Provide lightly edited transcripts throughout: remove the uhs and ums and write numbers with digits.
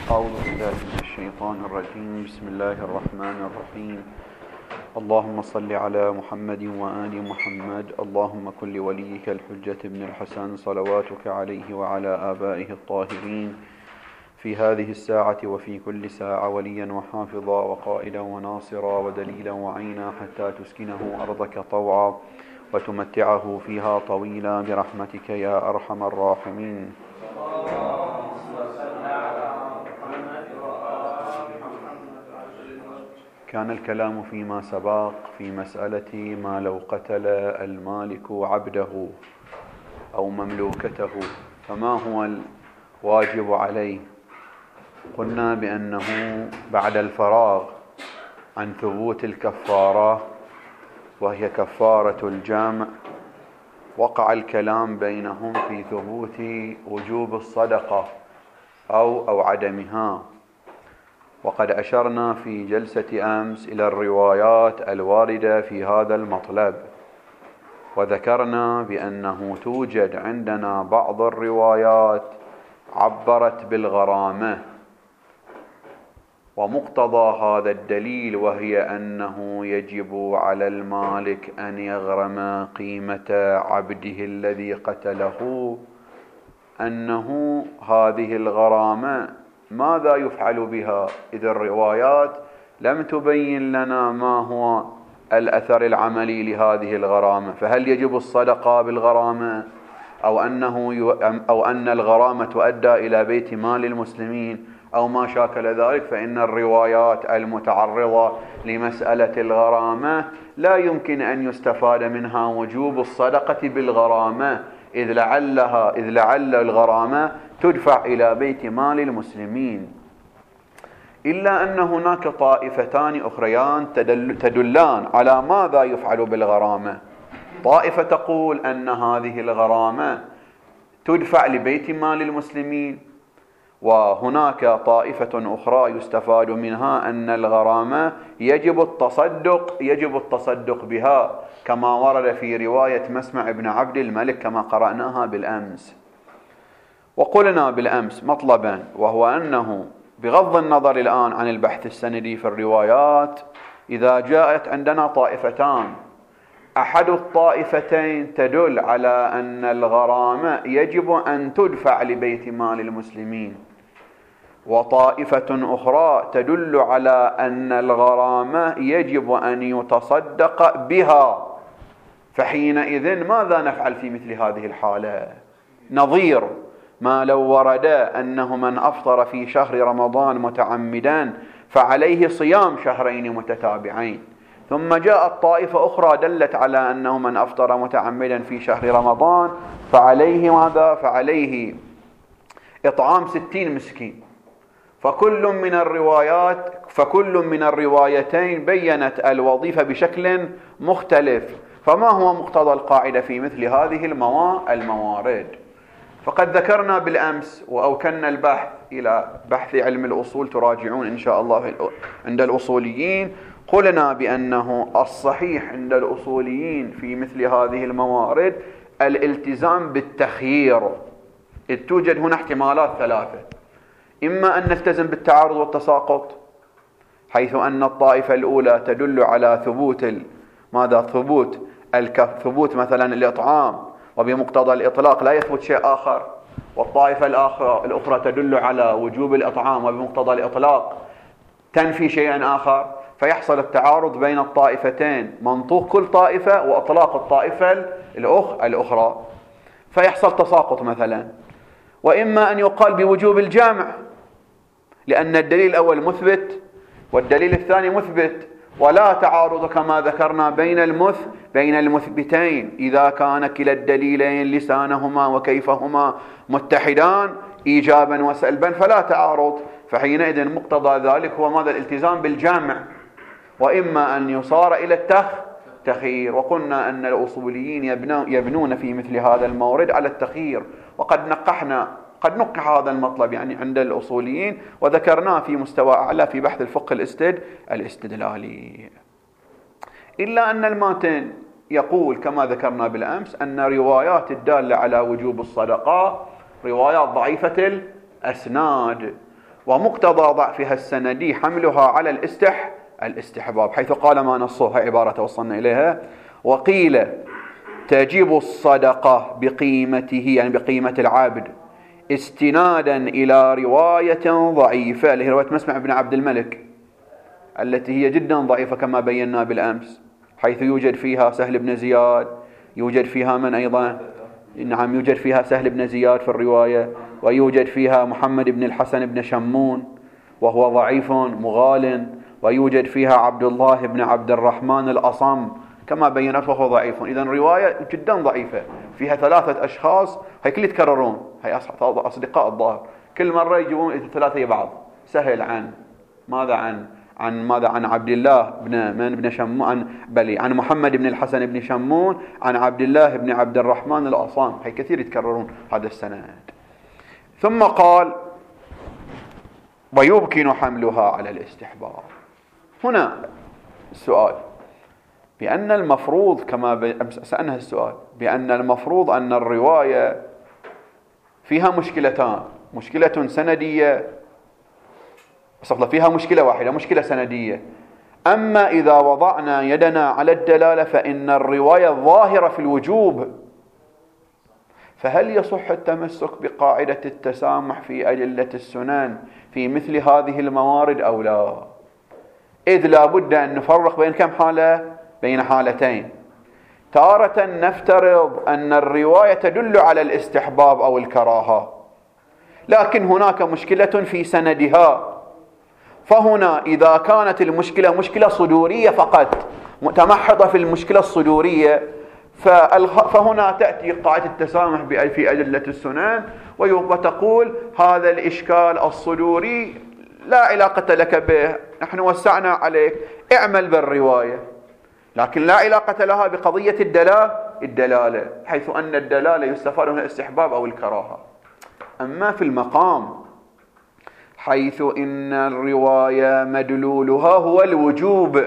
أعوذ بالله من الشيطان الرجيم. بسم الله الرحمن الرحيم. اللهم صل على محمد وآل محمد. اللهم كن لوليك الحجة ابن الحسن صلواتك عليه وعلى آبائه الطاهرين في هذه الساعة وفي كل ساعة وليا وحافظا وقائدا وناصرا ودليلا وعينا حتى تسكنه أرضك طوعا وتمتعه فيها طويلا برحمتك يا أرحم الراحمين. كان الكلام فيما سبق في مسألة ما لو قتل المالك عبده أو مملوكته فما هو الواجب عليه. قلنا بأنه بعد الفراغ عن ثبوت الكفارة وهي كفارة الجمع وقع الكلام بينهم في ثبوت وجوب الصدقة أو عدمها. وقد أشرنا في جلسة أمس إلى الروايات الواردة في هذا المطلب، وذكرنا بأنه توجد عندنا بعض الروايات عبرت بالغرامة، ومقتضى هذا الدليل وهي أنه يجب على المالك أن يغرم قيمة عبده الذي قتله، أنه هذه الغرامة ماذا يفعل بها؟ إذ الروايات لم تبين لنا ما هو الأثر العملي لهذه الغرامة، فهل يجب الصدقة بالغرامة أو أن الغرامة تؤدى إلى بيت مال المسلمين أو ما شاكل ذلك. فإن الروايات المتعرضة لمسألة الغرامة لا يمكن أن يستفاد منها وجوب الصدقة بالغرامة، إذ لعل الغرامة تدفع إلى بيت مال المسلمين، إلا أن هناك طائفتان أخريان تدلان على ماذا يفعل بالغرامة. طائفة تقول أن هذه الغرامة تدفع لبيت مال المسلمين، وهناك طائفة أخرى يستفاد منها أن الغرامة يجب التصدق بها، كما ورد في رواية مسمع بن عبد الملك كما قرأناها بالأمس. وقلنا بالأمس مطلبا، وهو أنه بغض النظر الآن عن البحث السندي في الروايات، إذا جاءت عندنا طائفتان، أحد الطائفتين تدل على أن الغرامة يجب أن تدفع لبيت مال المسلمين، وطائفة أخرى تدل على أن الغرامة يجب أن يتصدق بها، فحينئذ ماذا نفعل في مثل هذه الحالة؟ نظير ما لو ورد أنه من أفطر في شهر رمضان متعمدا فعليه صيام شهرين متتابعين، ثم جاءت طائفة أخرى دلت على أنه من أفطر متعمدا في شهر رمضان فعليه ماذا؟ فعليه إطعام 60 مسكين. فكل من الروايتين بيّنت الوظيفة بشكل مختلف. فما هو مقتضى القاعدة في مثل هذه الموارد؟ فقد ذكرنا بالأمس وأوكلنا البحث إلى بحث علم الأصول، تراجعون إن شاء الله عند الأصوليين. قلنا بأنه الصحيح عند الأصوليين في مثل هذه الموارد الالتزام بالتخيير، إذ توجد هنا احتمالات ثلاثة: إما أن نلتزم بالتعارض والتساقط، حيث أن الطائفة الأولى تدل على ثبوت مثلا الإطعام، وبمقتضى الإطلاق لا يثبت شيء آخر، والطائفة الأخرى تدل على وجوب الإطعام وبمقتضى الإطلاق تنفي شيئا آخر، فيحصل التعارض بين الطائفتين، منطوق كل طائفة وإطلاق الطائفة الأخرى، فيحصل تساقط مثلا. وإما أن يقال بوجوب الجامع، لأن الدليل الأول مثبت والدليل الثاني مثبت، ولا تعارض كما ذكرنا بين المثبتين إذا كان كلا الدليلين لسانهما وكيفهما متحدان إيجابا وسلبا فلا تعارض، فحينئذ مقتضى ذلك هو ماذا؟ الالتزام بالجامع. وإما أن يصار إلى التخيير، وقلنا أن الأصوليين يبنون في مثل هذا المورد على التخيير، وقد نقح هذا المطلب يعني عند الأصوليين، وذكرناه في مستوى أعلى في بحث الفقه الاستدلالي. إلا أن الماتن يقول كما ذكرنا بالأمس أن روايات الدالة على وجوب الصدقة روايات ضعيفة الأسناد، ومقتضى ضعفها السندي حملها على الاستحباب، حيث قال ما نصها عبارة توصلنا إليها: وقيل تجب الصدقة بقيمته، يعني بقيمة العبد، استنادا إلى رواية ضعيفة، اللي هي رواية مسمع بن عبد الملك، التي هي جدا ضعيفة كما بينا بالأمس، حيث يوجد فيها سهل بن زياد، يوجد فيها من أيضا؟ نعم، يوجد فيها سهل بن زياد في الرواية، ويوجد فيها محمد بن الحسن بن شمون وهو ضعيف مغال، ويوجد فيها عبد الله بن عبد الرحمن الأصم كما بينت وهو ضعيف. إذن رواية جدا ضعيفة فيها 3 أشخاص، هي كل يتكررون، هي أصدقاء الظاهر، كل مرة يجيبون 3 بعض. سهل عن ماذا؟ عن عبد الله بن شمون، عن محمد بن الحسن بن شمون، عن عبد الله بن عبد الرحمن الأصام، هي كثير يتكررون هذا السند. ثم قال: ويمكن حملها على الاستحباب. هنا السؤال بأن المفروض، كما سألنا السؤال، بأن المفروض أن الرواية فيها مشكلتان: مشكلة سندية، فيها مشكلة واحدة، مشكلة سندية. أما إذا وضعنا يدنا على الدلالة فإن الرواية ظاهرة في الوجوب، فهل يصح التمسك بقاعدة التسامح في أدلة السنن في مثل هذه الموارد أو لا؟ إذ لا بد أن نفرق بين كم حالة؟ بين حالتين. تارة نفترض أن الرواية تدل على الاستحباب أو الكراهة، لكن هناك مشكلة في سندها، فهنا إذا كانت المشكلة مشكلة صدورية فقط، متمحضة في المشكلة الصدورية، فهنا تأتي قاعدة التسامح في أدلة السنن وتقول: هذا الإشكال الصدوري لا علاقة لك به، نحن وسعنا عليك، اعمل بالرواية، لكن لا علاقة لها بقضية الدلالة، حيث أن الدلالة يستفاد منها الاستحباب أو الكراهة. أما في المقام حيث إن الرواية مدلولها هو الوجوب،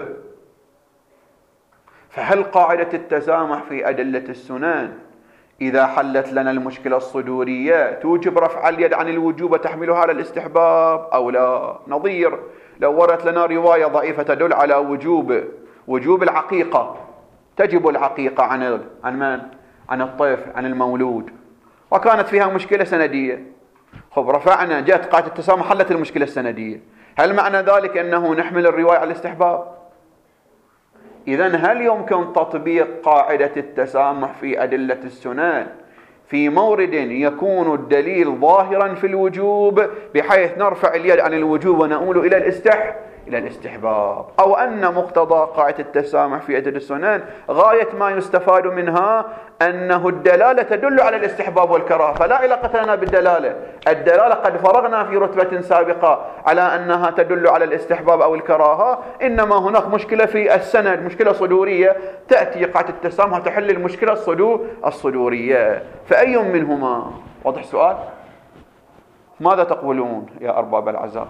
فهل قاعدة التسامح في أدلة السنن إذا حلت لنا المشكلة الصدورية توجب رفع اليد عن الوجوب وتحملها على الاستحباب أو لا؟ نظير لو وردت لنا رواية ضعيفة تدل على وجوب العقيقة، تجب العقيقة عن من؟ عن الطفل، عن المولود، وكانت فيها مشكلة سندية، رفعنا، جاءت قاعدة التسامح حلت المشكلة السندية، هل معنى ذلك أنه نحمل الرواية على الاستحباب؟ إذن هل يمكن تطبيق قاعدة التسامح في أدلة السنن في مورد يكون الدليل ظاهرا في الوجوب بحيث نرفع اليد عن الوجوب ونؤول إلى الاستحباب، أو أن مقتضى قاعدة التسامح في أدلة السنن غاية ما يستفاد منها أنه الدلالة تدل على الاستحباب والكراهة، فلا علاقة لنا بالدلالة، الدلالة قد فرغنا في رتبة سابقة على أنها تدل على الاستحباب أو الكراهة، إنما هناك مشكلة في السند، مشكلة صدورية، تأتي قاعدة التسامح تحل المشكلة الصدورية، فأي منهما؟ واضح السؤال؟ ماذا تقولون يا أرباب العزاء؟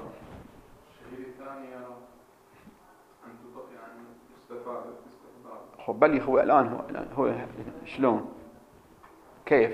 بل هو الآن هو شلون؟ كيف؟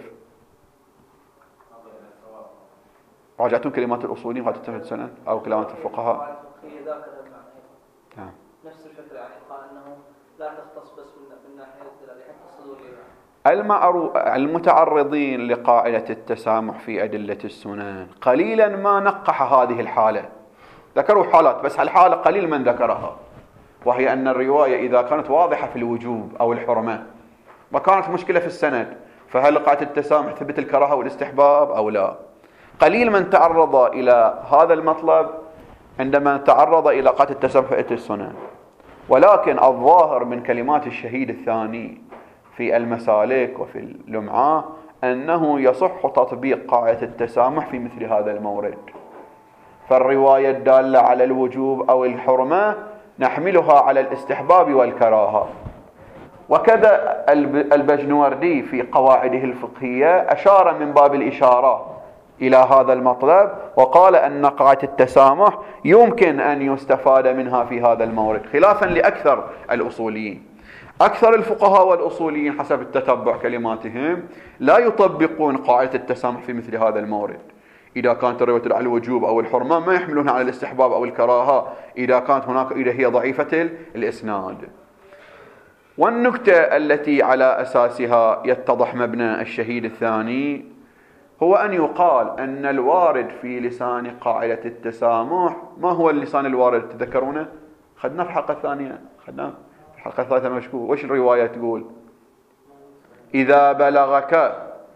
راجعتم كلمات الأصوليين قد تتفق السنن أو كلمات الفقهاء؟ نعم. نفس الفكرة، يعني قال أنه لا تختص بس من ناحية الدلالة حتى الصدورية. المتعرضين لقاعدة التسامح في أدلة السنن قليلا ما نقح هذه الحالة، ذكروا حالات بس الحالة قليل من ذكرها، وهي أن الرواية إذا كانت واضحة في الوجوب أو الحرمة وكانت مشكلة في السند، فهل قاعدة التسامح تثبت الكراهة والاستحباب أو لا؟ قليل من تعرض إلى هذا المطلب عندما تعرض إلى قاعدة التسامح في أدلة السنن، ولكن الظاهر من كلمات الشهيد الثاني في المسالك وفي اللمعة أنه يصح تطبيق قاعدة التسامح في مثل هذا المورد، فالرواية الدالة على الوجوب أو الحرمة نحملها على الاستحباب والكراهة. وكذا البجنوردي في قواعده الفقهية أشار من باب الإشارة إلى هذا المطلب، وقال أن قاعدة التسامح يمكن أن يستفاد منها في هذا المورد، خلافا لأكثر الأصوليين. أكثر الفقهاء والأصوليين حسب التتبع كلماتهم لا يطبقون قاعدة التسامح في مثل هذا المورد، إذا كانت الرواية على الوجوب أو الحرمة ما يحملونها على الاستحباب أو الكراهة إذا كانت هناك إذا هي ضعيفة الإسناد. والنكتة التي على أساسها يتضح مبنى الشهيد الثاني هو أن يقال أن الوارد في لسان قاعدة التسامح ما هو اللسان الوارد؟ تذكرونه؟ خدنا في الحلقة الثانية، خدنا في الحلقة الثالثة مشكور. وش الرواية تقول؟ إذا بلغك،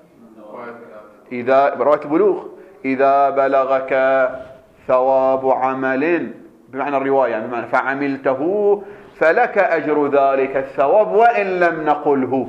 إذا رواية البلوغ، إذا بلغك ثواب عمل، بمعنى الرواية يعني بمعنى فعملته فلك أجر ذلك الثواب وإن لم نقله.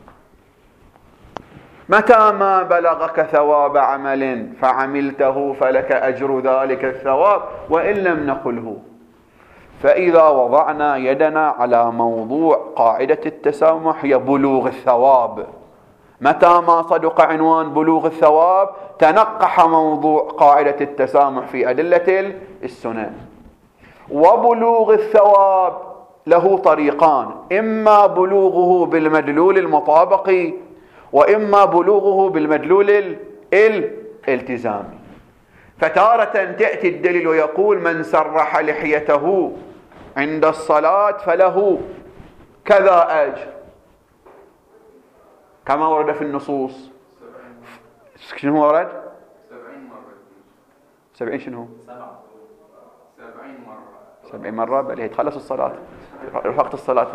متى ما بلغك ثواب عمل فعملته فلك أجر ذلك الثواب وإن لم نقله. فإذا وضعنا يدنا على موضوع قاعدة التسامح هي بلوغ الثواب، متى ما صدق عنوان بلوغ الثواب تنقح موضوع قاعدة التسامح في أدلة السنن. وبلوغ الثواب له طريقان، إما بلوغه بالمدلول المطابق وإما بلوغه بالمدلول الالتزامي. فتارة تأتي الدليل ويقول من سرح لحيته عند الصلاة فله كذا أجر كما ورد في النصوص. شنو ورد؟ 70 مرة. 70 شنو؟ 70 مرة بل تخلص الصلاة وقت الصلاة.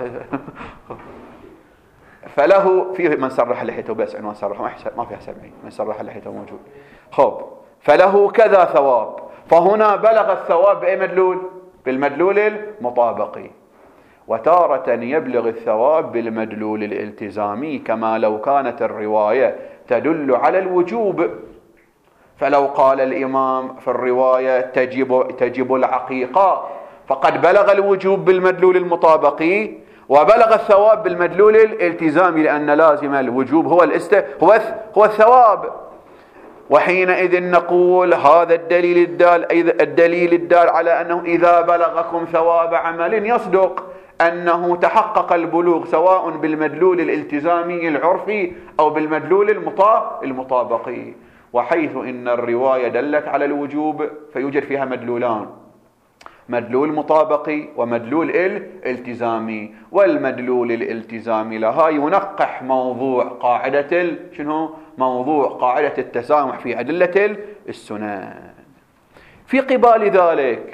فله في من سرح لحيته بس عنوان سرح ما فيها 70 من سرح لحيته موجود. خب فله كذا ثواب، فهنا بلغ الثواب بأي مدلول؟ بالمدلول المطابقي. وتارة يبلغ الثواب بالمدلول الالتزامي كما لو كانت الرواية تدل على الوجوب، فلو قال الإمام في الرواية تجب العقيقة فقد بلغ الوجوب بالمدلول المطابقي وبلغ الثواب بالمدلول الالتزامي، لأن لازم الوجوب هو الثواب. وحينئذ نقول هذا الدليل الدال على أنه إذا بلغكم ثواب عمل يصدق أنه تحقق البلوغ سواء بالمدلول الالتزامي العرفي أو بالمدلول المطابقي. وحيث إن الرواية دلت على الوجوب فيوجد فيها مدلولان، مدلول مطابقي ومدلول الالتزامي. والمدلول الالتزامي لها ينقح موضوع قاعدة موضوع قاعدة التسامح في أدلة السنن. في قبال ذلك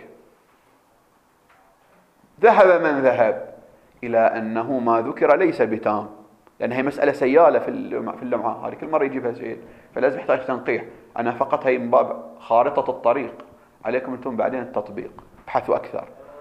ذهب من ذهب إلى أنه ما ذكر ليس بتام، لأن هي مسألة سيالة في اللمعة، هذه كل مرة يجيبها سيد فلازم يحتاج تنقيح. أنا فقط هي من باب خارطة الطريق، عليكم أنتم بعدين التطبيق ابحثوا أكثر.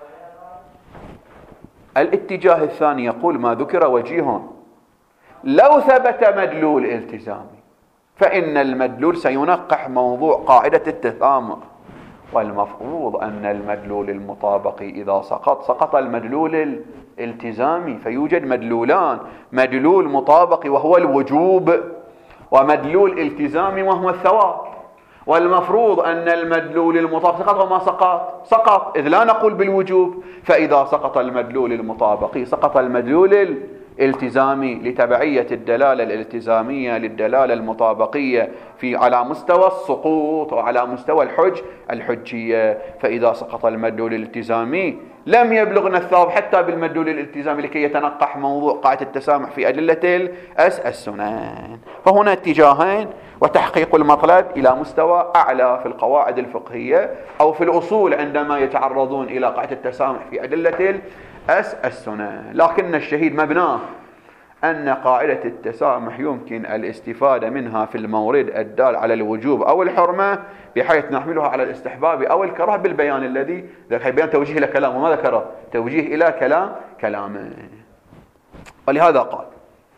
الاتجاه الثاني يقول ما ذكر وجيه، لو ثبت مدلول التزامي فإن المدلول سينقح موضوع قاعدة التسامح، والمفروض أن المدلول المطابقي إذا سقط المدلول الالتزامي. فيوجد مدلولان، مدلول مطابقي وهو الوجوب ومدلول التزامي وهو الثواب. والمفروض أن المدلول المطابق سقط وما سقط إذ لا نقول بالوجوب. فإذا سقط المدلول المطابقي سقط المدلول الالتزامي لتبعية الدلالة الالتزامية للدلالة المطابقية على مستوى السقوط وعلى مستوى الحجية. فإذا سقط المدلول الالتزامي لم يبلغنا الثواب حتى بالمدلول الالتزامي لكي يتنقح موضوع قاعدة التسامح في أدلة السنن. فهنا اتجاهين، وتحقيق المطلب إلى مستوى أعلى في القواعد الفقهية أو في الأصول عندما يتعرضون إلى قاعدة التسامح في أدلة السنن. لكن الشهيد مبناه أن قاعدة التسامح يمكن الاستفادة منها في المورد الدال على الوجوب أو الحرمة بحيث نحملها على الاستحباب أو الكراهة بالبيان الذي ذكر، بيان توجيه إلى كلام وما ذكره توجيه إلى كلامه. ولهذا قال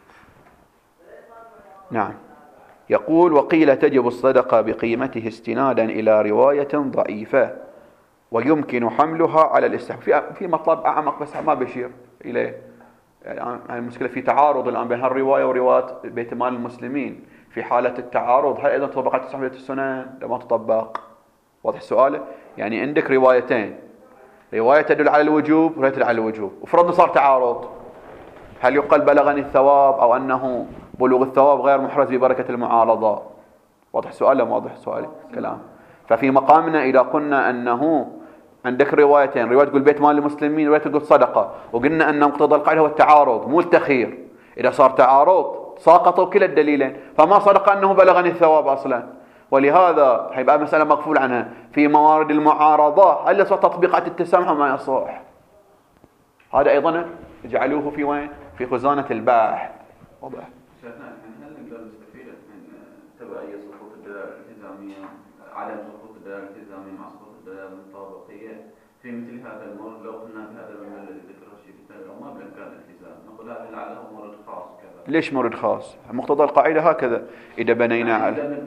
نعم يقول وقيل تجب الصدقة بقيمته استنادا إلى رواية ضعيفة ويمكن حملها على الاستحباب. في مطلب أعمق بس ما بشير إليه. يعني المشكلة في تعارض الآن بين هالرواية ورواية بيت مال المسلمين. في حالة التعارض هل إذا طبقت استحباب السنن لما تطبق؟ واضح السؤال؟ يعني عندك روايتين، رواية تدل على الوجوب ورواية تدل على الوجوب، وفرضنا صار تعارض، هل يقال بلغني الثواب أو أنه بلوغ الثواب غير محرز ببركة المعارضة؟ واضح سؤال لم واضح سؤالي كلام؟ ففي مقامنا إذا قلنا أنه عندك روايتين، رواية تقول بيت مال المسلمين، رواية تقول صدقة، وقلنا أن مقتضى القاعدة هو التعارض مو التخيير. إذا صار تعارض ساقطوا كلا الدليلين، فما صدق أنه بلغني الثواب أصلا، ولهذا هيبقى مسألة مغفول عنها. في موارد المعارضة هل يصح تطبيقات التسامح ما يصح؟ هذا أيضا اجعلوه في وين؟ في خزانة الباحث. واضح؟ شيخنا هل نقدر نستفيد من تبعية سقوط الدلالة الالتزامية، عدم سقوط الدلالة الالتزامية مع سقوط الدلالة المطابقية في مثل هذا المورد؟ لو قلنا في هذا المورد الذي ذكره الشيخ التابع وما بإمكان الالتزام، نقول هذا لعله مورد خاص كذا. ليش مورد خاص؟ مقتضى القاعدة هكذا. إذا بنينا على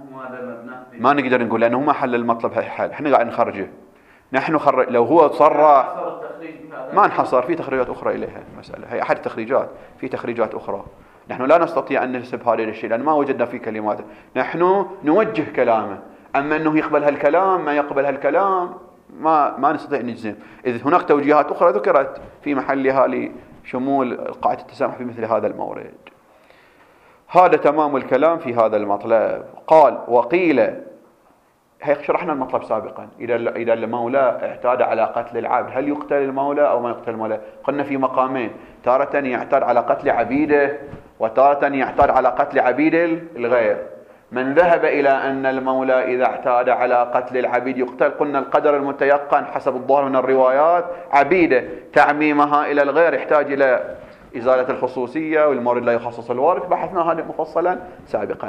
ما نقدر نقول لأنه ما حل المطلب حل، احنا قاعد نخرجه. نحن لو هو صرح ما انحصر، في تخريجات أخرى إليها المسألة، هي أحد التخريجات، في تخريجات أخرى. نحن لا نستطيع أن ننسب هذا الشيء لأن ما وجدنا فيه كلمات، نحن نوجه كلامه، أما أنه يقبل هالكلام ما يقبل هالكلام ما نستطيع نجزم، إذ هناك توجيهات أخرى ذكرت في محلها لشمول قاعدة التسامح في مثل هذا المورد. هذا تمام الكلام في هذا المطلب. قال وقيل، هيك شرحنا المطلب سابقا، إذا المولى اعتاد على قتل العبد هل يقتل المولى أو ما يقتل المولى؟ قلنا في مقامين، تارة يعتاد على قتل عبيده وتارة يعتاد على قتل عبيد الغير. من ذهب إلى أن المولى إذا اعتاد على قتل العبيد يقتل، قلنا القدر المتيقن حسب الظاهر من الروايات عبيده، تعميمها إلى الغير يحتاج إلى إزالة الخصوصية والمورد لا يخصص الوارث، بحثنا هذا مفصلا سابقا.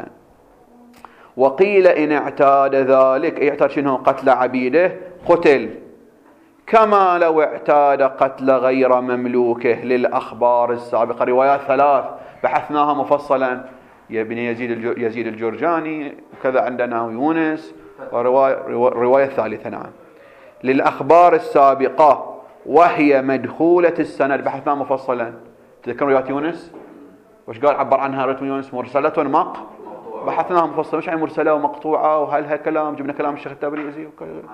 وقيل إن اعتاد ذلك، اعتاد شنو؟ قتل عبيده، قتل كما لو اعتاد قتل غير مملوكه للأخبار السابقة. روايات ثلاث بحثناها مفصلا، ابن يزيد الجرجاني، وكذا عندنا يونس، ورواية ثالثة نعم للأخبار السابقة وهي مدخولة السند، بحثناها مفصلا. تذكرون رواية يونس وش قال؟ عبر عنها رواية يونس مرسلة بحثناها مفصلا، مش عن مرسلة ومقطوعة وهل هالكلام، جبنا كلام الشيخ التبريزي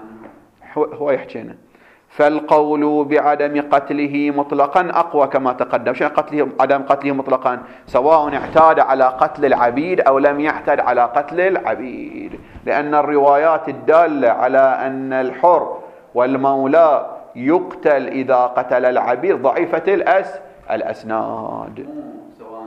هو يحكينا. فالقول بعدم قتله مطلقا أقوى كما تقدم. شنو قتله؟ عدم قتله مطلقا سواء اعتاد على قتل العبيد أو لم يعتد على قتل العبيد، لأن الروايات الدالة على أن الحر والمولى يقتل إذا قتل العبيد ضعيفة الأسناد. سواء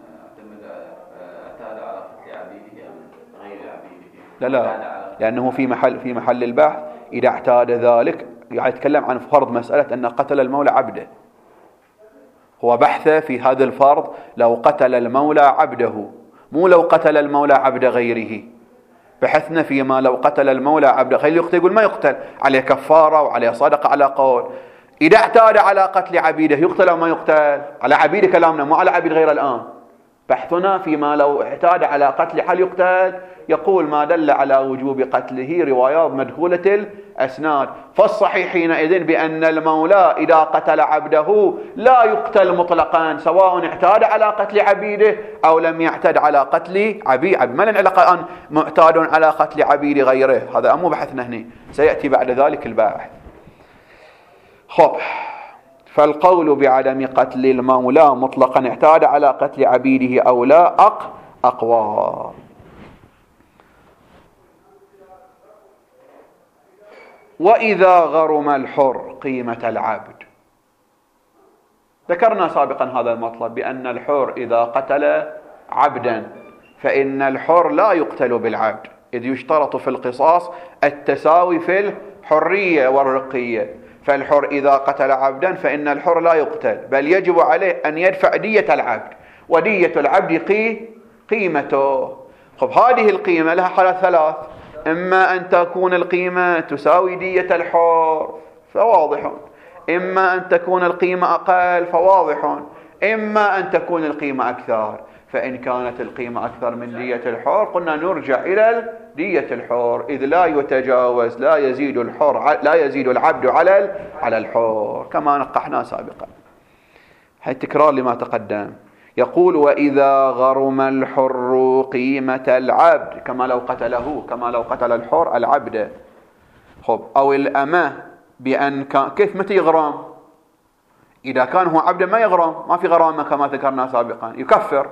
اعتاد على قتل عبيده أو غير عبيده. لا لأنه في محل البحث إذا اعتاد ذلك يعني يتكلم عن فرض مسألة أن قتل المولى عبده، هو بحثه في هذا الفرض لو قتل المولى عبده، مو لو قتل المولى عبد غيره. بحثنا فيما لو قتل المولى عبد غيره يقتل، يقول ما يقتل، عليه كفارة وعليه صدقة على قول. إذا اعتاد على قتل عبيده يقتل أو ما يقتل؟ على عبيد كلامنا، مو على عبيد غير الآن. بحثنا فيما لو اعتاد على قتل هل يقتل، يقول ما دل على وجوب قتله روايات مدخولة الأسناد. فالصحيح حينئذ بأن المولى إذا قتل عبده لا يقتل مطلقا سواء اعتاد على قتل عبيده أو لم يعتد على قتل عبيد. ما لنا علاقة الآن معتاد على قتل عبيد غيره، هذا مو بحثنا هنا، سيأتي بعد ذلك الباحث. خب، فالقول بعدم قتل المولى مطلقا اعتاد على قتل عبيده أو لا أقوى. وإذا غرم الحر قيمة العبد، ذكرنا سابقا هذا المطلب بأن الحر إذا قتل عبدا فإن الحر لا يقتل بالعبد، إذ يشترط في القصاص التساوي في الحرية والرقية. فالحر إذا قتل عبدا فإن الحر لا يقتل، بل يجب عليه أن يدفع دية العبد، ودية العبد قيمته. خب، هذه القيمة لها حالات ثلاث، إما أن تكون القيمة تساوي دية الحر فواضح، إما أن تكون القيمة أقل فواضح، إما أن تكون القيمة أكثر. فإن كانت القيمة أكثر من دية الحر قلنا نرجع إلى دية الحر، إذ لا يتجاوز، لا يزيد العبد على الحر كما نقحنا سابقا. هي تكرار لما تقدم. يقول وإذا غرم الحر قيمة العبد كما لو قتل الحر العبد. خب، أو الأمة بأن كان، كيف متى يغرم؟ إذا كان هو عبد ما يغرم، ما في غرامة كما ذكرنا سابقا، يكفر.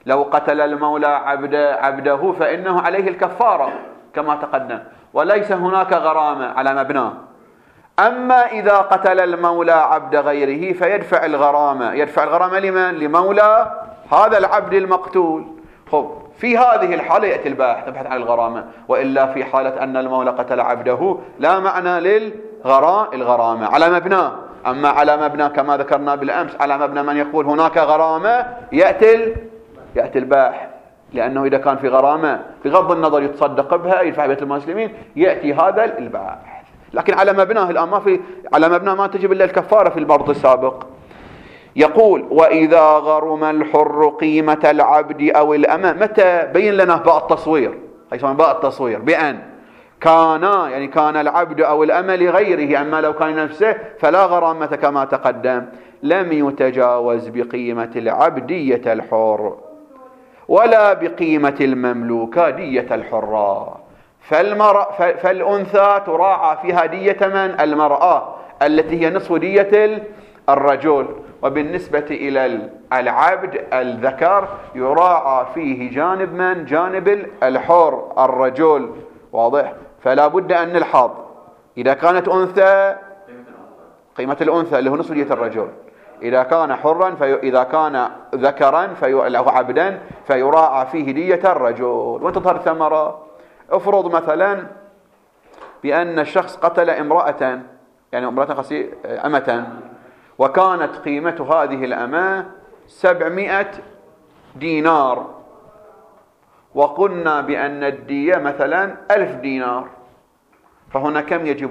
لو قتل المولى عبده فإنه عليه الكفارة كما تقدم، وليس هناك غرامة على مبناه. أما إذا قتل المولى عبد غيره فيدفع الغرامة. يدفع الغرامة لمن؟ لمولى هذا العبد المقتول. خب في هذه الحالة يأتي الباحث يبحث عن الغرامة، وإلا في حالة أن المولى قتل عبده لا معنى للغرامة على مبناه. أما على مبنى كما ذكرنا بالأمس، على مبنى من يقول هناك غرامة يأتي الباحث، لأنه إذا كان في غرامة بغض النظر يتصدق بها يدفع بيت المسلمين يأتي هذا الباحث. لكن على مبناه الآن ما في، على مبناه ما تجب إلا الكفارة في البرد السابق. يقول وإذا غرم الحر قيمة العبد أو الأمة. متى بين لنا باء التصوير؟ يسمى باء التصوير بأن كان العبد أو الأمة لغيره، أما لو كان نفسه فلا غرامة كما تقدم. لم يتجاوز بقيمة العبد دية الحر ولا بقيمة المملوكة دية الحرة. فالأنثى تراعى فيها دية من؟ المرأة التي هي نصف دية الرجل. وبالنسبة إلى العبد الذكر يراعى فيه جانب من؟ جانب الحر الرجل. واضح؟ فلا بد أن نلحظ إذا كانت أنثى قيمة الأنثى اللي هو نصف دية الرجل، إذا كان حرا إذا كان ذكرا له عبدا فيراعى فيه دية الرجل. وتظهر الثمرة. افرض مثلا بأن الشخص قتل امرأة، يعني امرأة أمة، وكانت قيمة هذه الأمة 700 دينار، وقلنا بأن الدية مثلا 1000 دينار، فهنا كم يجب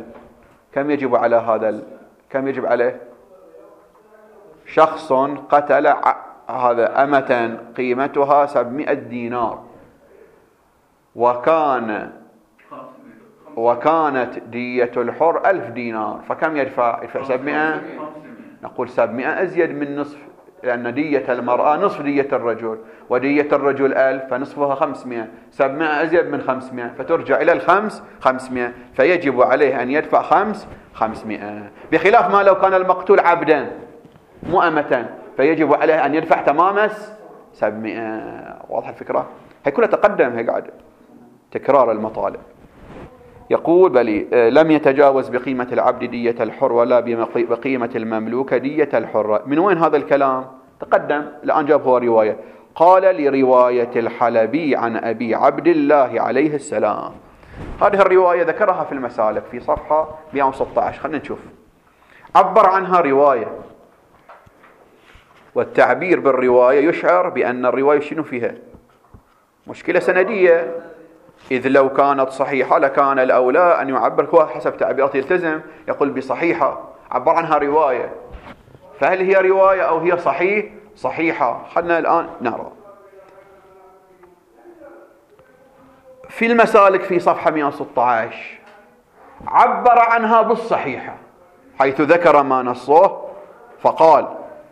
عليه؟ شخص قتل هذا أمة قيمتها 700 دينار، وكانت دية الحر 1000 دينار، فكم يدفع 700. نقول 700 أزيد من نصف، لأن دية المرأة نصف دية الرجل، ودية الرجل 1000 فنصفها 500. 700 أزيد من 500 فترجع إلى 500، فيجب عليه أن يدفع 500، بخلاف ما لو كان المقتول عبدا مو أمة فيجب عليه أن يدفع تمام 700. واضح الفكرة؟ هي كلها تقدم، هي قاعدة تكرار المطالب. يقول بلي لم يتجاوز بقيمة العبد دية الحر ولا بقيمة المملوك دية الحر. من وين هذا الكلام؟ تقدم الآن جاب هو رواية. قال لرواية الحلبي عن أبي عبد الله عليه السلام. هذه الرواية ذكرها في المسالك في صفحة 116. خلينا نشوف. عبر عنها رواية، والتعبير بالرواية يشعر بأن الرواية شنو فيها؟ مشكلة سندية، إذ لو كانت صحيحة لكان الأولى أن يعبر هو حسب تعبيرات يلتزم، يقول بصحيحة، عبر عنها رواية، فهل هي رواية أو هي صحيحة؟ خلنا الآن نرى. في المسالك في صفحة 116 عبر عنها بالصحيحة، حيث ذكر ما نصه فقال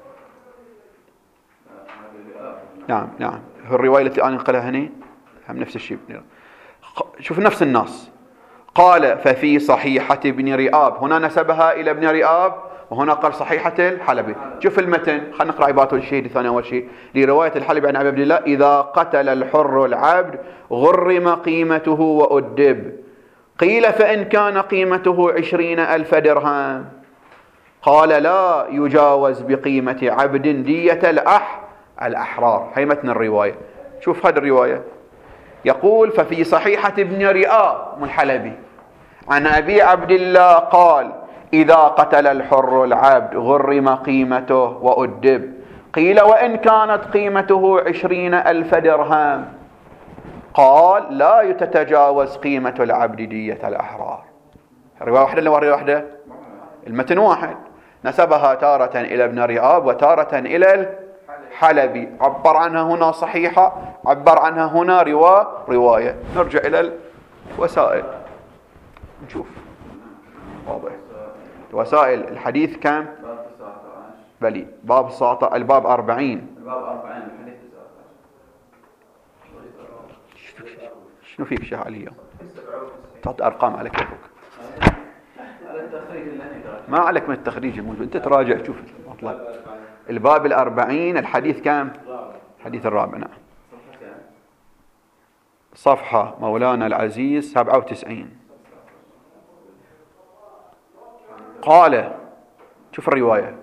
نعم في الرواية التي أنا انقلها هنا هم نفس الشيء. شوف نفس النص. قال ففي صحيحة ابن رئاب، هنا نسبها إلى ابن رئاب وهنا قال صحيحة الحلبي. شوف المتن، خلينا نقرأ عبارة الشهيد الثاني أول شيء. لرواية الحلبي عن أبي عبد الله إذا قتل الحر العبد غرم قيمته وأدب. قيل فإن كان قيمته 20,000 درهم. قال لا يجاوز بقيمة عبد دية الأحرار. هي متن الرواية. شوف هذه الرواية يقول ففي صحيحة ابن رئاب من الحلبي عن أبي عبد الله قال إذا قتل الحر العبد غرم قيمته وأدب. قيل وإن كانت قيمته 20,000 درهم. قال لا تتجاوز قيمة العبد دية الأحرار. رواية واحدة ولا رواية واحدة؟ المتن واحد، نسبها تارة إلى ابن رئاب وتارة إلى الحلبي. عبر عنها هنا صحيحة، عبر عنها هنا رواية. نرجع إلى الوسائل نشوف. واضح. وسائل الحديث كم؟ بلي باب 19 الباب 40. الباب 40 الحديث 19. شنو فيك شيخ علي اليوم؟ تعطي أرقام على كيفك. ما عليك من التخريج الموجود، أنت تراجع شوف مطلب. الباب 40 الحديث كم؟ الحديث الرابع. نعم. صفحة مولانا العزيز 97. قال، شوف الرواية،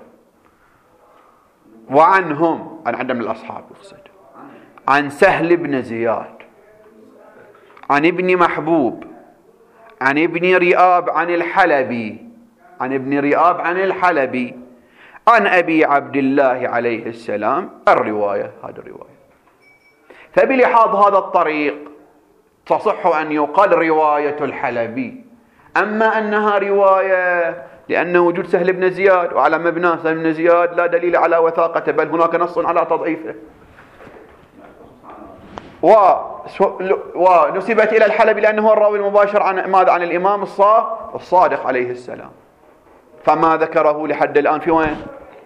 وعنهم، أنا عندنا من الأصحاب يقصد، عن سهل بن زياد عن ابن محبوب عن ابن رئاب عن الحلبي، عن ابن رئاب عن الحلبي عن أبي عبد الله عليه السلام. الرواية هذه الرواية. فبلحاظ هذا الطريق تصح أن يقال رواية الحلبي. أما أنها رواية لأن وجود سهل بن زياد وعلى مبناه سهل بن زياد لا دليل على وثاقته، بل هناك نص على تضعيفه، ونسبت إلى الحلبي لأنه هو الراوي المباشر عن ماذا؟ عن الإمام الصادق عليه السلام. فما ذكره لحد الآن في وين؟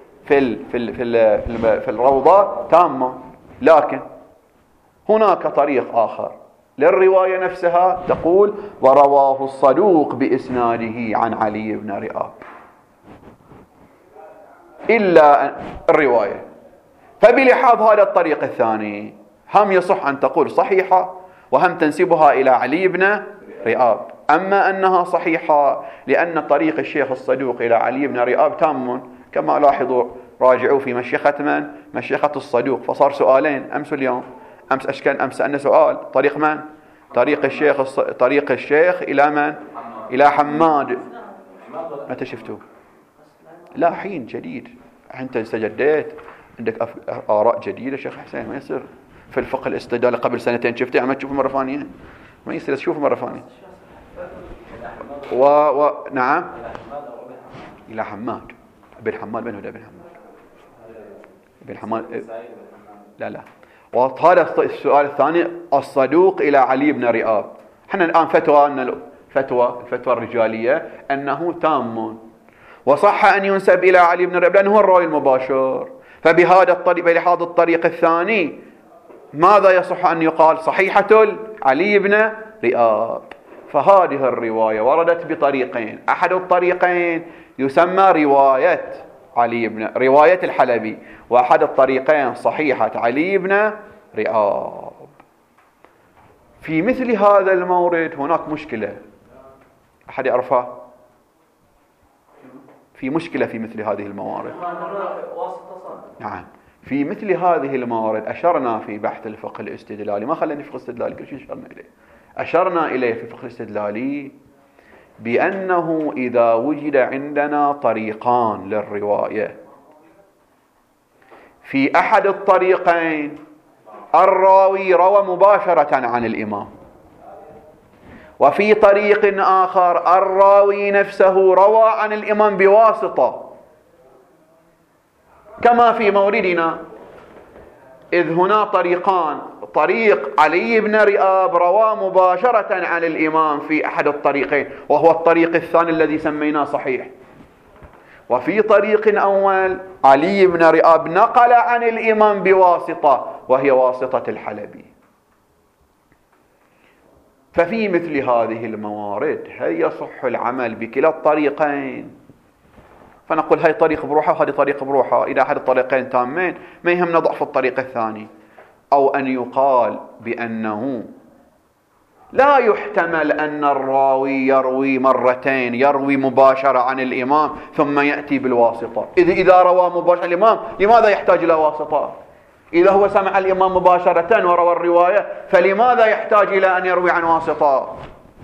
في الروضة تامة. لكن هناك طريق آخر للرواية نفسها تقول ورواه الصدوق بإسناده عن علي بن رئاب، إلا الرواية. فبلحاظ هذا الطريق الثاني هم يصح أن تقول صحيحة وهم تنسبها إلى علي بن رئاب. أما أنها صحيحة لأن طريق الشيخ الصدوق إلى علي بن رئاب تام، كما لاحظوا راجعوا في مشيخة من؟ مشيخة الصدوق. فصار سؤالين أمس اليوم. أمس سألنا سؤال طريق من؟ طريق الشيخ إلى من؟ إلى حماد. متى شفتوه؟ لا، حين جديد. أنت استجديت عندك آراء جديدة شيخ حسين. ما يصير في الفقه الاستدلال قبل سنتين شفته عم تشوفه مرة ثانية، ما يصير تشوفه مرة ثانية. نعم، إلى حماد. ابن حماد من هو ابن حماد؟ ابن حماد لا. وهذا السؤال الثاني الصدوق إلى علي بن رئاب. احنا الآن الفتوى الرجالية أنه تام، وصح أن ينسب إلى علي بن رئاب لأنه هو الراوي المباشر. فبهذا الطريق، بهذا الطريق الثاني ماذا يصح أن يقال؟ صحيحة علي بن رئاب. فهذه الرواية وردت بطريقين. أحد الطريقين يسمى رواية الحلبي، وأحد الطريقين صحيحة علي بن رئاب. في مثل هذا المورد هناك مشكلة، أحد يعرفها؟ في مشكلة في مثل هذه الموارد. نعم، في مثل هذه الموارد أشرنا في بحث الفقه الاستدلالي، ما خلينا فقه الاستدلالي كل شيء أشرنا إليه في فقه الاستدلالي بأنه إذا وجد عندنا طريقان للرواية، في أحد الطريقين الراوي روى مباشرة عن الإمام، وفي طريق آخر الراوي نفسه روى عن الإمام بواسطة، كما في موردنا، إذ هنا طريقان: طريق علي بن رئاب روى مباشرة عن الإمام في أحد الطريقين وهو الطريق الثاني الذي سميناه صحيح، وفي طريق أول علي بن رئاب نقل عن الإمام بواسطة وهي واسطة الحلبي. ففي مثل هذه الموارد هل يصح العمل بكلا الطريقين؟ فنقول هاي طريق بروحها وهذه طريق بروحها، إذا أحد الطريقين تامين ما يهمنا ضعف الطريق الثاني. أو أن يقال بأنه لا يحتمل أن الراوي يروي مرتين، يروي مباشرة عن الإمام ثم يأتي بالواسطة. إذا روى مباشرة الإمام لماذا يحتاج إلى واسطة؟ إذا هو سمع الإمام مباشرة وروى الرواية فلماذا يحتاج إلى أن يروي عن واسطة؟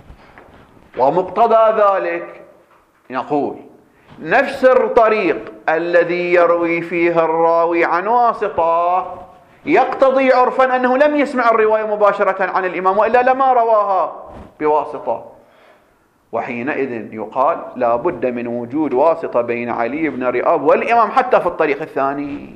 ومقتضى ذلك نقول نفس الطريق الذي يروي فيه الراوي عن واسطة يقتضي عرفا أنه لم يسمع الرواية مباشرة عن الإمام، وإلا لما رواها بواسطة. وحينئذ يقال لا بد من وجود واسطة بين علي بن رئاب والإمام حتى في الطريق الثاني.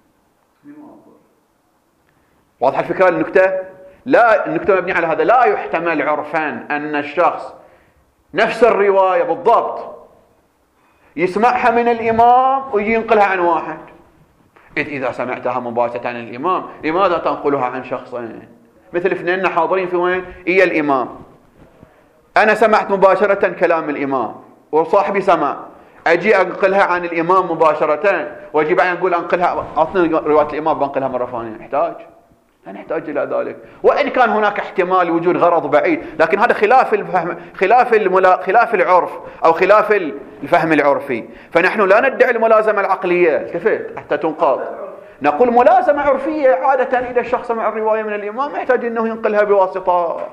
واضح الفكرة؟ النكتة مبنية على هذا. لا يحتمل عرفا أن الشخص نفس الرواية بالضبط يسمعها من الإمام ويجي ينقلها عن واحد. إذا سمعتها مباشرة عن الإمام لماذا تنقلها عن شخصين؟ مثل اثنين حاضرين في وين؟ إيا الإمام. أنا سمعت مباشرة كلام الإمام وصاحبي سمع، أجي أنقلها عن الإمام مباشرة وأجي بعدين أقول أنقلها، أعطني رواية الإمام بنقلها مرة ثانية، لا نحتاج إلى ذلك. وإن كان هناك احتمال وجود غرض بعيد، لكن هذا خلاف الفهم، خلاف العرف أو خلاف الفهم العرفي. فنحن لا ندعي الملازمة العقلية، التفت حتى تنقاض، نقول ملازمة عرفية. عادة إذا الشخص مع الرواية من الإمام يحتاج أنه ينقلها بواسطة،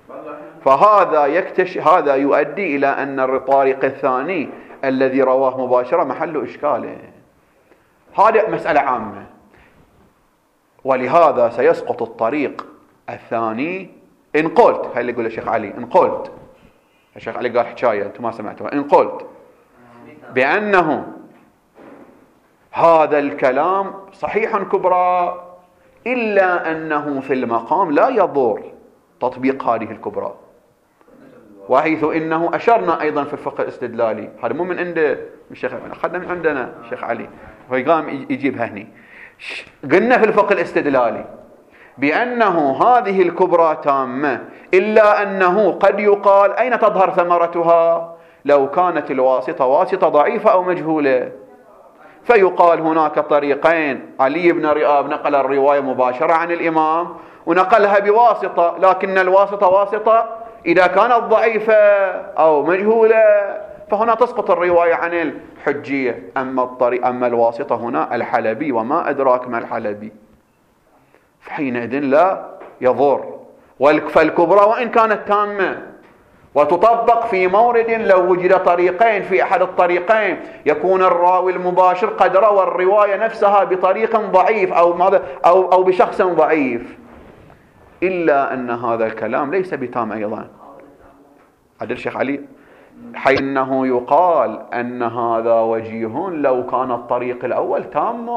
هذا يؤدي إلى أن الطريق الثاني الذي رواه مباشرة محل إشكاله. هذه مسألة عامة، ولهذا سيسقط الطريق الثاني إن قلت، هاي اللي يقول الشيخ علي، إن قلت، الشيخ علي قال حكاية أنتم ما سمعتوها، إن قلت بأنه هذا الكلام صحيح كبرى إلا أنه في المقام لا يضر تطبيق هذه الكبرى، وحيث إنه أشرنا أيضا في الفقه الاستدلالي، هذا مو من عند الشيخ، أخذنا من عندنا الشيخ علي فيقام يجيبها هني. قلنا في الفقه الاستدلالي بأنه هذه الكبرى تامة، إلا أنه قد يقال أين تظهر ثمرتها؟ لو كانت الواسطة واسطة ضعيفة أو مجهولة، فيقال هناك طريقين، علي بن رئاب نقل الرواية مباشرة عن الإمام ونقلها بواسطة، لكن الواسطة واسطة إذا كانت ضعيفة أو مجهولة فهنا تسقط الرواية عن الحجية. أما الواسطة هنا الحلبي، وما أدراك ما الحلبي، فحينئذ لا يضر. فالكبرى وإن كانت تامة وتطبق في مورد لو وجد طريقين، في أحد الطريقين يكون الراوي المباشر قد روى الرواية نفسها بطريق ضعيف أو بشخص ضعيف، إلا أن هذا الكلام ليس بتام أيضا. عدل الشيخ علي حيث أنه يقال أن هذا وجيه لو كان الطريق الأول تام،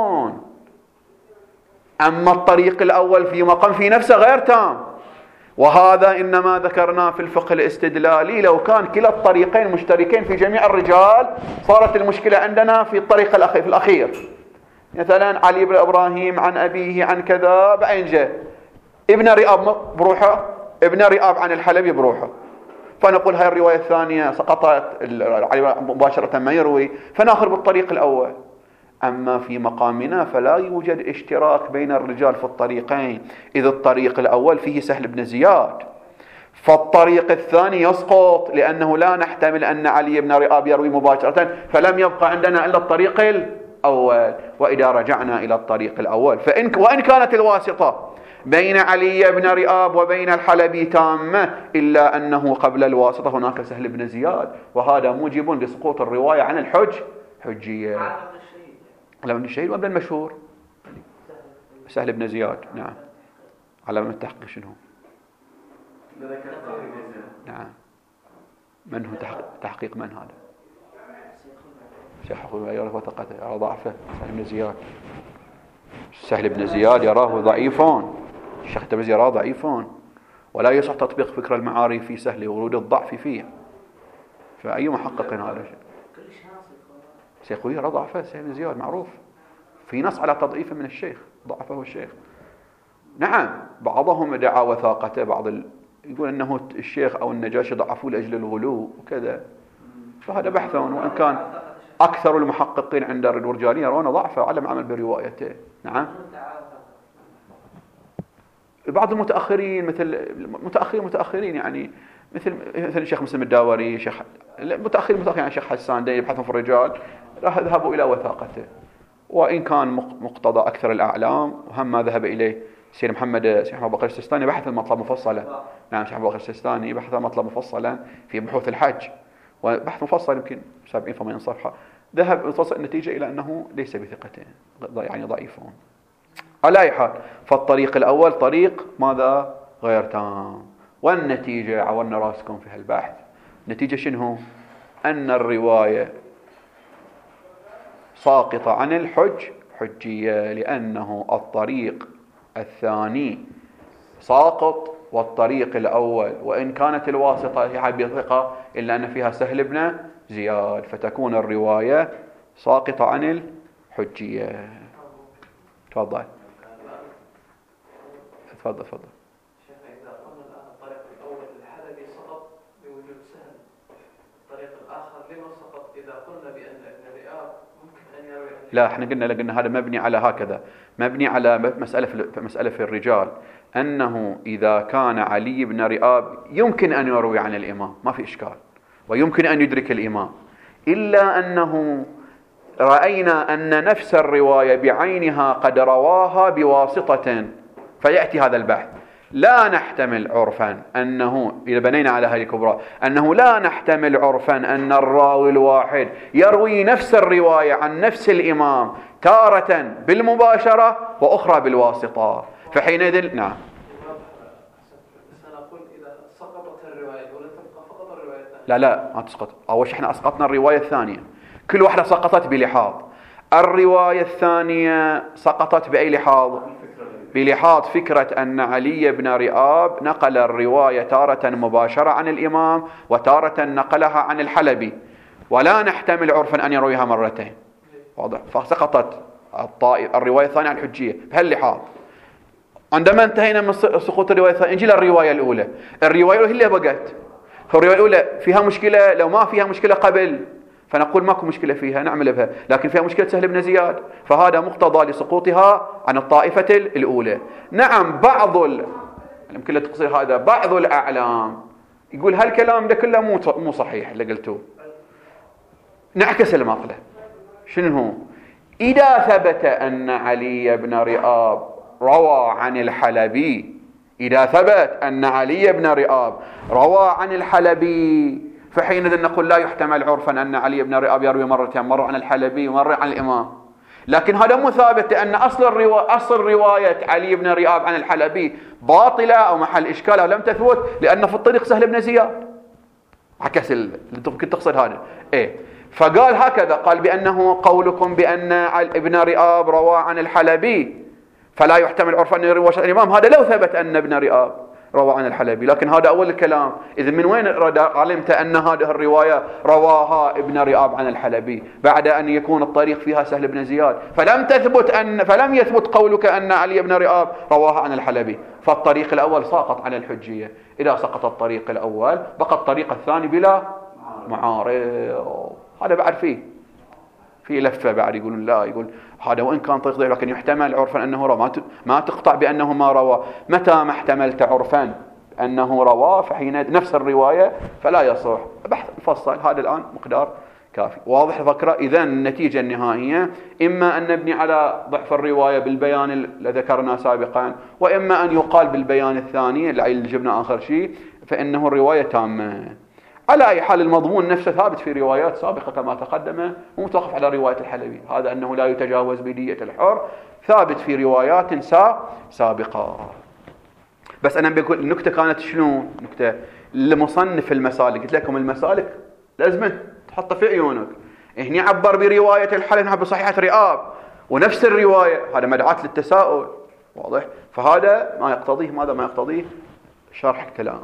أما الطريق الأول في مقام في نفسه غير تام، وهذا إنما ذكرناه في الفقه الاستدلالي. لو كان كلا الطريقين مشتركين في جميع الرجال صارت المشكلة عندنا في الطريق الأخير، مثلا علي بن إبراهيم عن أبيه عن كذا، بعدين جاء ابن رئاب بروحه، ابن رئاب عن الحلبي بروحه، فنقول هاي الرواية الثانية سقطت، مباشرة ما يروي، فناخذ بالطريق الأول. أما في مقامنا فلا يوجد اشتراك بين الرجال في الطريقين، إذ الطريق الأول فيه سهل بن زياد، فالطريق الثاني يسقط، لأنه لا نحتمل أن علي بن رئاب يروي مباشرة، فلم يبقى عندنا إلا الطريق الأول. وإذا رجعنا إلى الطريق الأول وإن كانت الواسطة بين علي بن رئاب وبين الحلبي تامة، إلا أنه قبل الواسطة هناك سهل بن زياد، وهذا موجب لسقوط الرواية عن حجية. على من الشهيد وابن المشهور سهل بن زياد، نعم. على من التحقيق شنو؟ نعم. من هو تحقيق من هذا؟ شيخ يراه وثقته، يرى ضعفه سهل بن زياد. سهل بن زياد يراه ضعيفون، الشيخ الترمذي يراه ضعيفون، ولا يصح تطبيق فكر المعارف في سهل ورود الضعف فيه. فأي محقق هذا الشيء؟ شيخ يرى ضعفه سهل بن زياد معروف، في نص على تضعيفه من الشيخ، ضعفه الشيخ. نعم، بعضهم دعا وثاقته، يقول أنه الشيخ أو النجاشي ضعفوا لأجل الغلو وكذا، فهذا بحث. وإن كان أكثر المحققين عند الرجالين يرون ضعفه على ما عمل بروايته. نعم. بعض المتأخرين مثل متأخرين يعني مثل الشيخ مسلم الداوري، شيخ متأخرين يعني شيخ حسان يبحثون في الرجال، راح ذهبوا إلى وثاقته. وإن كان مقتضى أكثر الأعلام وهم ما ذهب إليه سيد محمد أبو بكر السيستاني بحث المطلب مفصلا. نعم، شيخ أبو بكر السيستاني بحث المطلب مفصلا في بحوث الحج، وبحث مفصل يمكن 70-80 صفحة، ذهب وصل النتيجة إلى أنه ليس بثقته، يعني ضعيفون. على أي حال، فالطريق الأول طريق ماذا؟ غير تام. والنتيجة عودنا راسكم في هالبحث، نتيجة شنو؟ أن الرواية ساقطة عن حجية، لأنه الطريق الثاني ساقط والطريق الأول وإن كانت الواسطة هي بثقة إلا أن فيها سهل بن زياد، فتكون الرواية ساقطة عن الحجية. تفضل. شيخ، إذا قلنا الآن الطريق الأول الحلبي سقط بوجود سهل، الطريق الآخر لما سقط إذا قلنا بأن ابن رئاب ممكن أن يروي؟ لا، احنا قلنا هذا مبني على هكذا، مبني على مسألة في الرجال، أنه إذا كان علي بن رئاب يمكن أن يروي عن الإمام ما في إشكال، ويمكن أن يدرك الإمام، إلا أنه رأينا أن نفس الرواية بعينها قد رواها بواسطة، فيأتي هذا البحث. لا نحتمل عرفا أنه، إذا بنينا على هذه الكبرى، أنه لا نحتمل عرفا أن الراوي الواحد يروي نفس الرواية عن نفس الإمام تارة بالمباشرة وأخرى بالواسطة، فحينئذ نعم. سنقول إذا سقطت الرواية ولا تبقى فقط الرواية الثانية. لا ما تسقط، أول شيء احنا أسقطنا الرواية الثانية، كل واحدة سقطت بلحاظ. الرواية الثانية سقطت بأي لحاظ؟ بلحاظ فكرة أن علي بن رئاب نقل الرواية تارة مباشرة عن الإمام وتارة نقلها عن الحلبي، ولا نحتمل عرفا أن يرويها مرتين، واضح؟ فسقطت الرواية الثانية عن الحجية بهاللحاظ. عندما انتهينا من سقوط الرواية الثانية نجي للرواية الأولى. الرواية الأولى هي اللي بقت، فالرواية الأولى فيها مشكلة، لو ما فيها مشكلة قبل فنقول ماكو مشكلة فيها نعمل بها، لكن فيها مشكلة سهل بن زياد، فهذا مقتضى لسقوطها عن الطائفة الأولى. نعم بعض يمكن لا تقصير هذا، بعض الأعلام يقول هالكلام ده كله مو صحيح اللي قلتوه. نعكس المقلة، شنو هو؟ إذا ثبت أن علي بن رئاب روى عن الحلبي، إذا ثبت أن علي بن رئاب روى عن الحلبي، فحينئذ نقول لا يحتمل عرفا أن علي بن رئاب يروي مرتين، مرة عن الحلبي ومرة عن الإمام. لكن هذا مو ثابت، لأن أصل رواية علي بن رئاب عن الحلبي باطلة أو محل إشكال أو لم تثبت، لأن في الطريق سهل بن زياد. عكس اللي ممكن تقصد هذا إيه. فقال هكذا، قال بأنه قولكم بأن ابن رئاب روى عن الحلبي فلا يحتمل عرفا أن يروي الإمام، هذا لو ثبت أن ابن رئاب روى عن الحلبي، لكن هذا أول الكلام. إذن من وين علمت أن هذه الرواية رواها ابن رئاب عن الحلبي بعد أن يكون الطريق فيها سهل بن زياد؟ فلم يثبت قولك أن علي بن رئاب رواها عن الحلبي، فالطريق الأول ساقط على الحجية. إذا سقط الطريق الأول بقى الطريق الثاني بلا معارض. هذا بعد في لفة بعد يقولون لا، يقول هذا وإن كان طريق ضعيف لكن يحتمل عرفا أنه روى، ما تقطع بأنه ما روى. متى ما احتملت عرفا أنه روى فحين نفس الرواية فلا يصح. بحث مفصل هذا الآن مقدار كافي. واضح الفكرة؟ إذن النتيجة النهائية إما أن نبني على ضعف الرواية بالبيان اللي ذكرنا سابقا، وإما أن يقال بالبيان الثاني اللي جبنا آخر شيء فإنه الرواية تامة. على أي حال المضمون نفسه ثابت في روايات سابقة كما تقدم، ومتوقف على رواية الحلبي، هذا أنه لا يتجاوز بدية الحر ثابت في روايات سابقة. بس أنا بقول النكتة كانت شنو؟ نكتة لمصنف المسالك، قلت لكم المسالك لازم تحطها في عيونك. هني عبر برواية الحلبي بصحيحة رئاب ونفس الرواية، هذا مدعاة للتساؤل، واضح؟ فهذا ما يقتضيه، ماذا ما يقتضيه؟ شرح الكلام.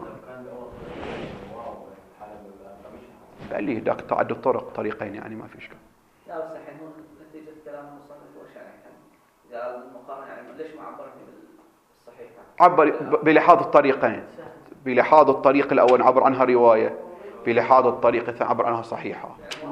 اللي ذاك تعدد طريقين يعني ما في اشكال. لا بس الحين هون نتيجة كلام المصنف وش يعني قال المقارنة، يعني ليش ما عبر بالصحيح؟ عبر بلحاظ الطريقين، بلحاظ الطريق الأول عبر عنها رواية، بلحاظ الطريق الثاني عبر عنها صحيحة.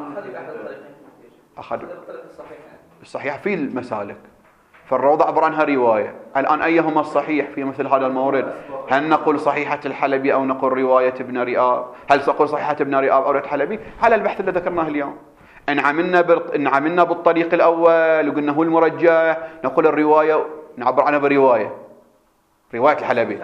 أخذ الطريق الصحيح في المسالك، فالروضة عبر عنها رواية. الآن أيهما الصحيح في مثل هذا المورد؟ هل نقول صحيحة الحلبي أو نقول رواية ابن رئاب؟ هل نقول صحيحة ابن رئاب أو رواية الحلبي؟ على البحث اللي ذكرناه اليوم. إن عملنا بالطريق الأول وقلنا هو المرجح، نقول الرواية نعبر عنها برواية، رواية الحلبي.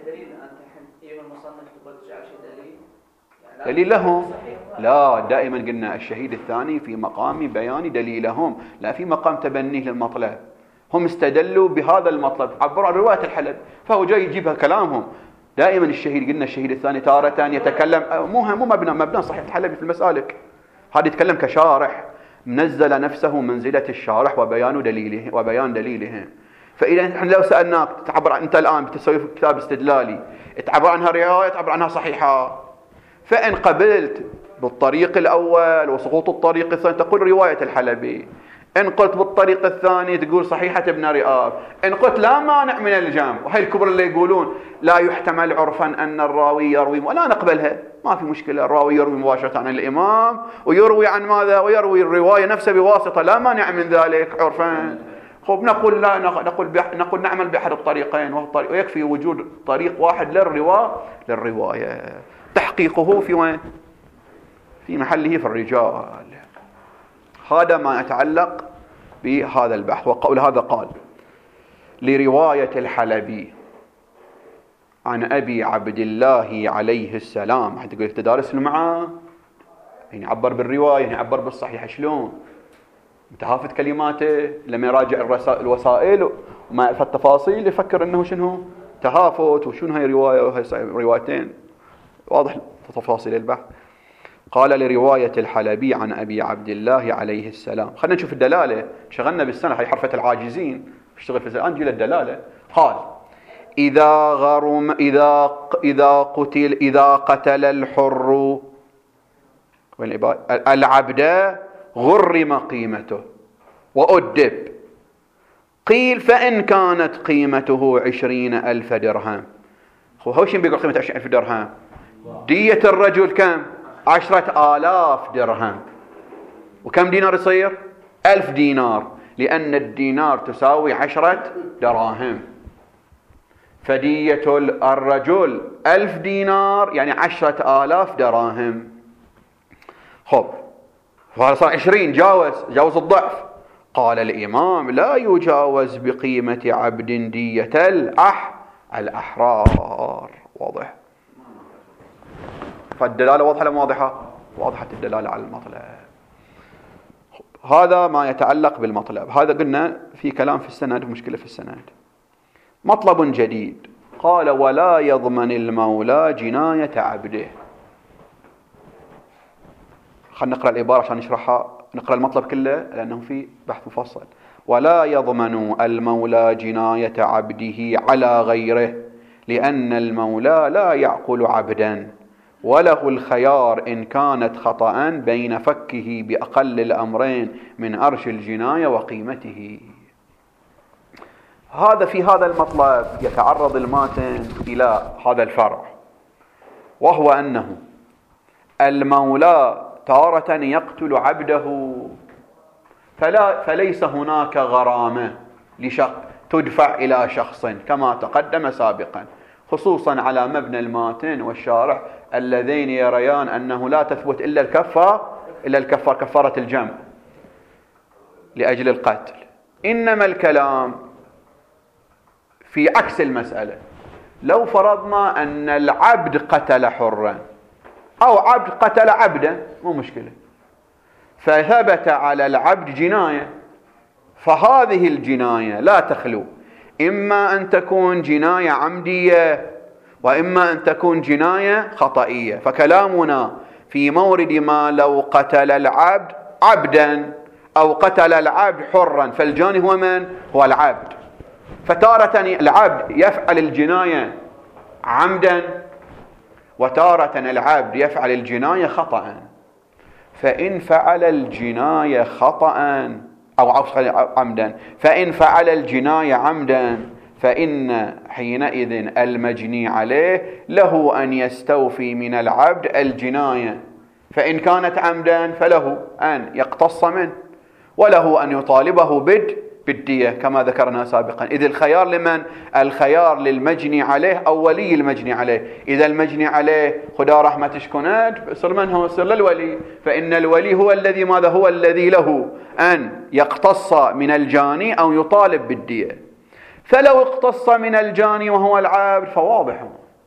دليل لهم؟ لا، دائما قلنا الشهيد الثاني في مقام بيان دليلهم، لا في مقام تبنيه للمطلب. هم استدلوا بهذا المطلب، عبروا عن رواية الحلب، فهو جاي يجيبها كلامهم. دائما الشهيد، قلنا الشهيد الثاني تارة يتكلم مو مبنى صحيح الحلبي في المسالك، هذا يتكلم كشارح، منزل نفسه منزلة الشارح وبيان دليله. فإذا نحن لو سألناك تعبر أنت الآن بتسوي كتاب استدلالي، تعبر عنها رواية، تعبر عنها صحيحة، فإن قبلت بالطريق الأول وسقوط الطريق الثاني تقول رواية الحلبي، إن قلت بالطريق الثاني تقول صحيحة ابن رئاب. إن قلت لا مانع من الجمع، وهي الكبر اللي يقولون لا يحتمل عرفا أن الراوي يروي، ولا نقبلها، ما في مشكلة، الراوي يروي مباشرة عن الإمام ويروي عن ماذا؟ ويروي الرواية نفسها بواسطة، لا مانع من ذلك عرفا. خب نقول لا، نقول نعمل بأحد الطريقين، ويكفي وجود طريق واحد للرواية، تحقيقه في وين؟ في محله في الرجال. هذا ما يتعلق بهذا البحث. وقول هذا قال لرواية الحلبي عن أبي عبد الله عليه السلام. حتى تقول تدارس معه، يعني عبر بالرواية، يعني عبر بالصحيح، شلون؟ متهافت كلماته، لما يراجع الوسائل وما يعرف التفاصيل يفكر انه شنو تهافت وشنو هي رواية وهي روايتين، واضح تفاصيل البحث. قال لرواية الحلبي عن أبي عبد الله عليه السلام. خلينا نشوف الدلالة، شغلنا بالسنة هي حرفة العاجزين، اشتغل في الآن نجي للدلالة. قال إذا قتل الحر العبد غرم قيمته وأدب. قيل فإن كانت قيمته 20,000 درهم. هو شين بيقول قيمة 20,000 درهم؟ دية الرجل كم؟ 10,000 درهم. وكم دينار يصير؟ 1000 دينار، لأن الدينار تساوي 10 دراهم. فدية الرجل 1000 دينار يعني 10,000 دراهم. خب فهذا صار 20، جاوز الضعف. قال الإمام لا يجاوز بقيمة عبد دية الأحرار. واضح؟ فالدلالة واضحة ولا واضحة؟ واضحة الدلالة على المطلب. هذا ما يتعلق بالمطلب. هذا قلنا في كلام في السند، مشكلة في السند. مطلب جديد قال ولا يضمن المولى جناية عبده. خلينا نقرأ العبارة عشان نشرحها، نقرأ المطلب كله لأنه في بحث مفصل. ولا يضمن المولى جناية عبده على غيره، لأن المولى لا يعقل عبدا، وله الخيار إن كانت خطأ بين فكه بأقل الأمرين من أرش الجناية وقيمته. في هذا المطلب يتعرض الماتن إلى هذا الفرع، وهو أنه المولى تارة يقتل عبده فليس هناك غرامة تدفع إلى شخص كما تقدم سابقا، خصوصا على مبنى الماتن والشارح اللذين يريان أنه لا تثبت إلا الكفار كفارة الجمع لأجل القتل. إنما الكلام في عكس المسألة. لو فرضنا أن العبد قتل حرا أو عبد قتل عبدا، مو مشكلة، فثبت على العبد جناية، فهذه الجناية لا تخلو إما أن تكون جناية عمدية وإما أن تكون جناية خطئية. فكلامنا في مورد ما لو قتل العبد عبدا أو قتل العبد حرا، فالجاني هو من؟ هو العبد. فتارة العبد يفعل الجناية عمدا، وتارة العبد يفعل الجناية خطأ. فإن فعل الجناية خطأ أو عمدا، فإن فعل الجناية عمدا فإن حينئذ المجني عليه له أن يستوفي من العبد الجناية، فإن كانت عمدا فله أن يقتص منه، وله أن يطالبه بالدية كما ذكرنا سابقا. إذ الخيار لمن؟ الخيار للمجني عليه أو ولي المجني عليه. إذا المجني عليه خدا رحمتش كنت يصير من هو؟ يصير للولي، فإن الولي هو الذي ماذا؟ هو الذي له أن يقتص من الجاني أو يطالب بالدية. فلو اقتص من الجاني وهو العبد فواضح.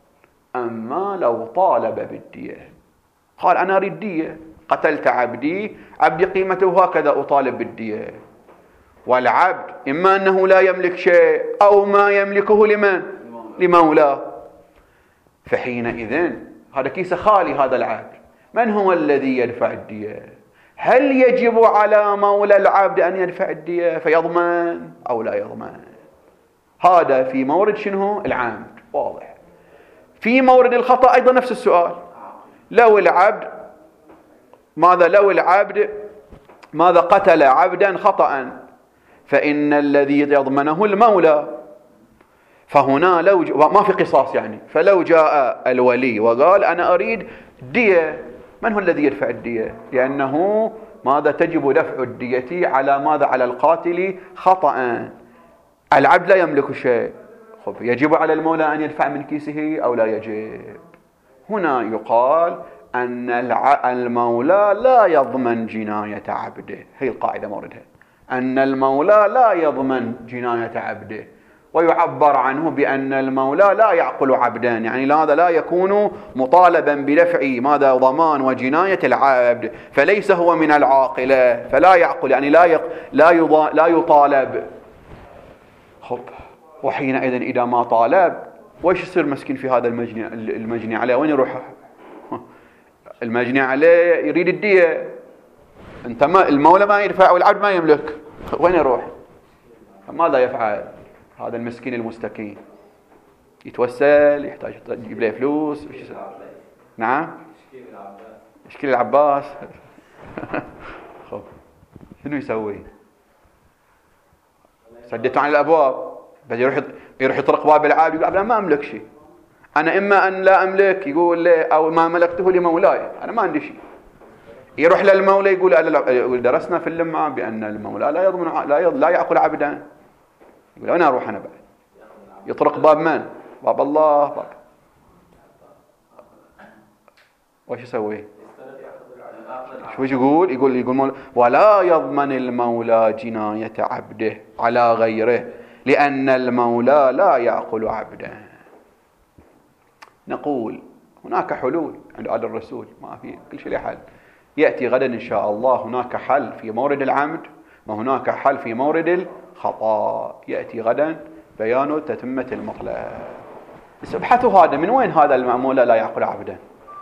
أما لو طالب بالدية، قال أنا أريد دية، قتلت عبدي قيمته هكذا، أطالب بالدية. والعبد إما أنه لا يملك شيء أو ما يملكه لمن؟ لمولاه. فحينئذ هذا كيس خالي، هذا العبد من هو الذي يدفع الدية؟ هل يجب على مولى العبد أن يدفع الدية فيضمن أو لا يضمن؟ هذا في مورد شنو؟ العمد، واضح. في مورد الخطأ أيضا نفس السؤال. لو العبد ماذا قتل عبدا خطأ فإن الذي يضمنه المولى. فهنا لو ما في قصاص يعني، فلو جاء الولي وقال أنا أريد دية، من هو الذي يدفع الدية؟ لأنه ماذا تجب دفع الدية على ماذا؟ على القاتل خطأ. العبد لا يملك شيء، يجب على المولى أن يدفع من كيسه أو لا يجب؟ هنا يقال أن المولى لا يضمن جناية عبده. هي القاعدة موردها، أن المولى لا يضمن جناية عبده، ويعبر عنه بأن المولى لا يعقل عبدا، يعني هذا لا يكون مطالبا بدفع ماذا؟ ضمان وجناية العبد، فليس هو من العاقلة، فلا يعقل يعني لا يطالب. خب وحينئذ إذا ما طالب وش يصير مسكين في هذا المجني عليه؟ وين يروح المجني عليه؟ يريد الدية، انت ما المولى ما يدفع والعبد ما يملك، وين يروح؟ ماذا يفعل هذا المسكين المستكين؟ يتوسل، يحتاج يجيب له فلوس. نعم يشكي العباس. خب شنو يسوي؟ سدته عن الابواب، بس يروح يطرق باب العبد يقول انا ما املك شيء، انا اما ان لا املك، يقول له، او ما ملكته لمولاي، انا ما عندي شيء. يروح للمولى يقول درسنا في اللمعة بان المولى لا يضمن لا يعقل عبدا. يقول انا اروح انا بعد، يطرق باب من؟ باب الله. باب وش يسوي؟ شو يقول؟ يقول ولا يضمن المولى جناية عبده على غيره لأن المولى لا يعقل عبدا. نقول هناك حلول عند آل الرسول، ما في كل شيء له حل. يأتي غدا إن شاء الله هناك حل في مورد العمد وهناك حل في مورد الخطأ، يأتي غدا بيان تتمة المطلب. بس ابحثوا هذا من وين هذا المولى لا يعقل عبدا؟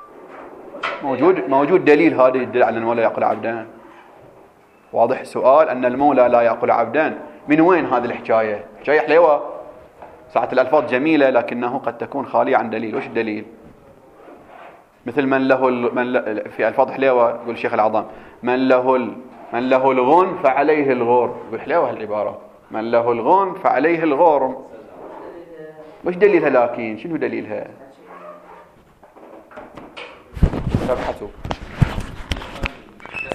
موجود دليل هذا يدل على أن المولى يعقل عبدا؟ واضح السؤال أن المولى لا يعقل عبدا، من وين هذه الحكاية؟ حكاية حلوة، ساعة الألفاظ جميلة لكنه قد تكون خالية عن دليل. وش الدليل؟ مثل في ألفاظ حلوة يقول الشيخ العظام من له الغن فعليه الغور. يقول حلوة العبارة، من له الغن فعليه الغور. وش دليلها لكن؟ شنو دليلها؟ تبحثوا.